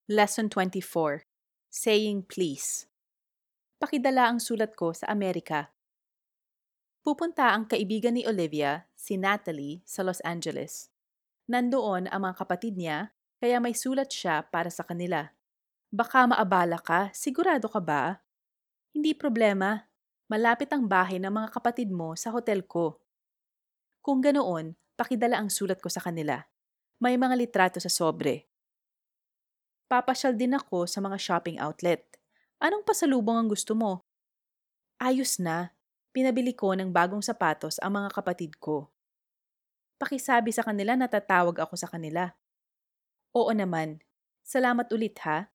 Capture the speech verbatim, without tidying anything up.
Lesson twenty-four. Saying please. Pakidala ang sulat ko sa Amerika. Pupunta ang kaibigan ni Olivia, si Natalie, sa Los Angeles. Nandoon ang mga kapatid niya, kaya may sulat siya para sa kanila. Baka maabala ka, sigurado ka ba? Hindi problema. Malapit ang bahay ng mga kapatid mo sa hotel ko. Kung ganoon, pakidala ang sulat ko sa kanila. May mga litrato sa sobre. Papasyal din ako sa mga shopping outlet. Anong pasalubong ang gusto mo? Ayos na. Pinabili ko ng bagong sapatos ang mga kapatid ko. Pakisabi sa kanila na tatawag ako sa kanila. Oo naman. Salamat ulit ha.